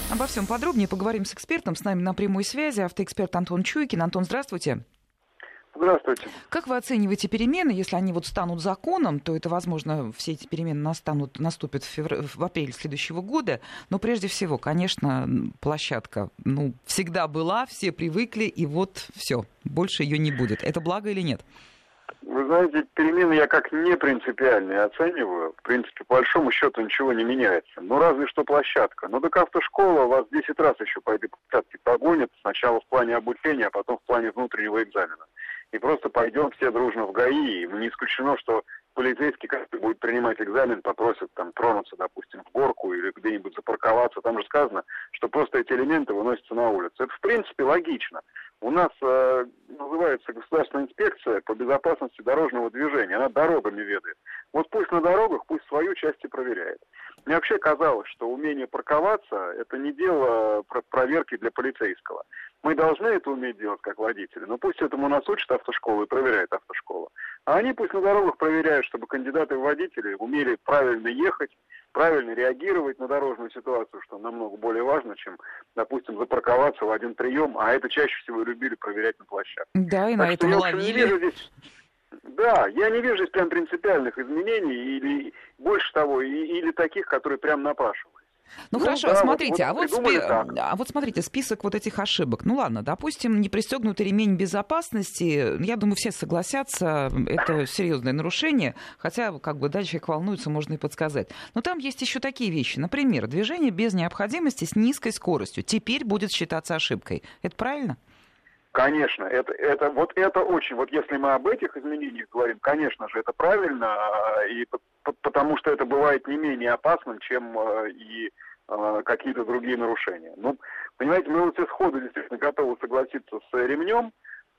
Обо всем подробнее поговорим с экспертом. С нами на прямой связи автоэксперт Антон Чуйкин. Антон, здравствуйте. Здравствуйте. Как вы оцениваете перемены? Если они станут законом, то это, возможно, все эти перемены наступят в апреле следующего года. Но прежде всего, конечно, площадка всегда была, все привыкли, и вот все, больше ее не будет. Это благо или нет? Вы знаете, перемены я как не принципиальные оцениваю. В принципе, по большому счету ничего не меняется. Разве что площадка. Так автошкола вас 10 раз еще по этой площадке погонит. Сначала в плане обучения, а потом в плане внутреннего экзамена. И просто пойдем все дружно в ГАИ. И не исключено, что полицейский, который будет принимать экзамен, попросит тронуться, допустим, в горку или где-нибудь запарковаться. Там же сказано, что просто эти элементы выносятся на улицу. Это, в принципе, логично. У нас называется Государственная инспекция по безопасности дорожного движения. Она дорогами ведает. Пусть на дорогах, пусть свою часть и проверяет. Мне вообще казалось, что умение парковаться – это не дело проверки для полицейского. Мы должны это уметь делать как водители, но пусть этому нас учат автошколы и проверяет автошкола. А они пусть на дорогах проверяют, чтобы кандидаты в водители умели правильно ехать, правильно реагировать на дорожную ситуацию, что намного более важно, чем, допустим, запарковаться в один прием, а это чаще всего любили проверять на площадке. Да, и на этом ловили. Да, я не вижу здесь прям принципиальных изменений, или больше того, или таких, которые прям напрашивались. Хорошо, смотрите, смотрите, список этих ошибок. Ладно, допустим, не пристегнутый ремень безопасности, я думаю, все согласятся, это серьезное нарушение, хотя, дальше человек волнуется, можно и подсказать. Но там есть еще такие вещи. Например, движение без необходимости с низкой скоростью теперь будет считаться ошибкой. Это правильно? Конечно, это очень, если мы об этих изменениях говорим, конечно же, это правильно, и потому что это бывает не менее опасным, чем и какие-то другие нарушения. Понимаете, мы все сходу действительно готовы согласиться с ремнем,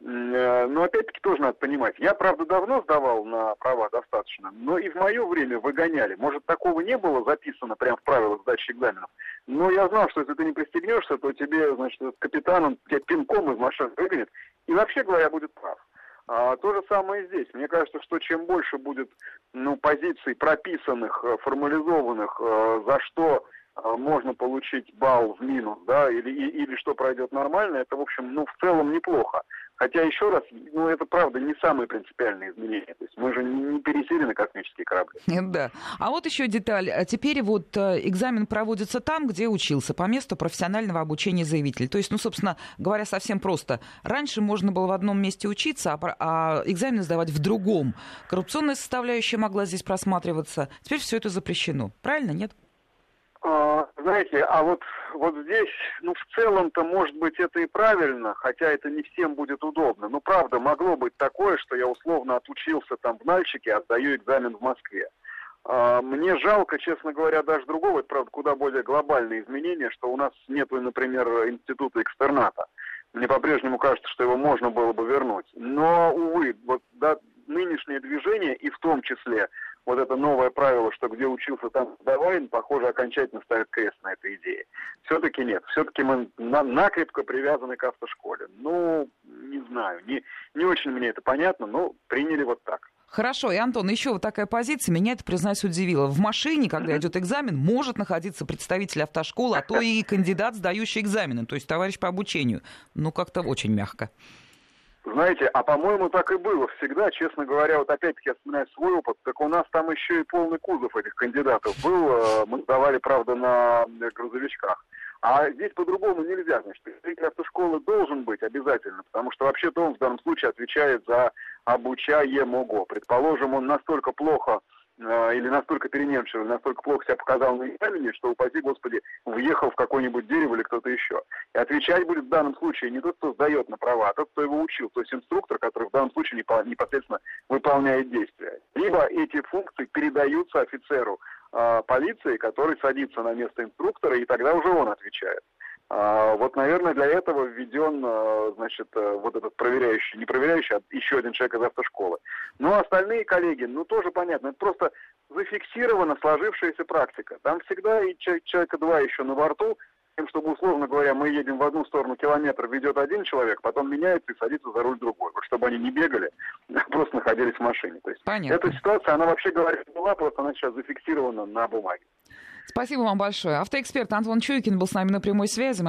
но опять-таки тоже надо понимать. Я, правда, давно сдавал на права достаточно, но и в мое время выгоняли. Может, такого не было записано прямо в правилах сдачи экзаменов, но я знал, что если ты не пристегнешься, то тебе, капитан, он тебя пинком из машины выгонит, и вообще говоря, будет прав. То же самое и здесь. Мне кажется, что чем больше будет позиций прописанных, формализованных, за что можно получить балл в минус, да, или что пройдет нормально, это, в общем, в целом неплохо. Хотя, еще раз, это, правда, не самые принципиальные изменения. То есть мы же не пересели на космические корабли. Да. А еще деталь. Теперь экзамен проводится там, где учился, по месту профессионального обучения заявителя. То есть, собственно говоря, совсем просто. Раньше можно было в одном месте учиться, а экзамен сдавать в другом. Коррупционная составляющая могла здесь просматриваться. Теперь все это запрещено. Правильно, нет? Знаете, вот здесь, в целом-то, может быть, это и правильно, хотя это не всем будет удобно. Правда, могло быть такое, что я условно отучился в Нальчике, отдаю экзамен в Москве. Мне жалко, честно говоря, даже другого, это, правда, куда более глобальное изменение, что у нас нет, например, института экстерната. Мне по-прежнему кажется, что его можно было бы вернуть. Но, увы, нынешнее движение, и в том числе это новое правило, что где учился, там сдавай, похоже, окончательно ставит крест на этой идее. Все-таки нет. Все-таки мы накрепко привязаны к автошколе. Не знаю, не очень мне это понятно, но приняли так. Хорошо, и, Антон, еще такая позиция меня, это, признаюсь, удивило. В машине, когда идет экзамен, может находиться представитель автошколы, а то и кандидат, сдающий экзамены, то есть товарищ по обучению. Как-то очень мягко. Знаете, по-моему, так и было всегда. Честно говоря, опять-таки я вспоминаю свой опыт, так у нас там еще и полный кузов этих кандидатов был. Мы сдавали, правда, на грузовичках. А здесь по-другому нельзя. Представитель автошколы должен быть обязательно, потому что вообще-то он в данном случае отвечает за обучаемого. Предположим, он настолько плохо или настолько переменчиво, или настолько плохо себя показал на экзамене, что, упаси Господи, въехал в какое-нибудь дерево или кто-то еще. И отвечать будет в данном случае не тот, кто сдает на права, а тот, кто его учил, то есть инструктор, который в данном случае непосредственно выполняет действия. Либо эти функции передаются офицеру полиции, который садится на место инструктора, и тогда уже он отвечает. Наверное, для этого введен, этот проверяющий, не проверяющий, а еще один человек из автошколы. Но остальные коллеги, тоже понятно, это просто зафиксирована сложившаяся практика. Там всегда и человека два еще на борту, чтобы, условно говоря, мы едем в одну сторону километр, ведет один человек, потом меняется и садится за руль другой. Чтобы они не бегали, а просто находились в машине. То есть эта ситуация, она вообще говоря, была, просто она сейчас зафиксирована на бумаге. Спасибо вам большое. Автоэксперт Антон Чуйкин был с нами на прямой связи.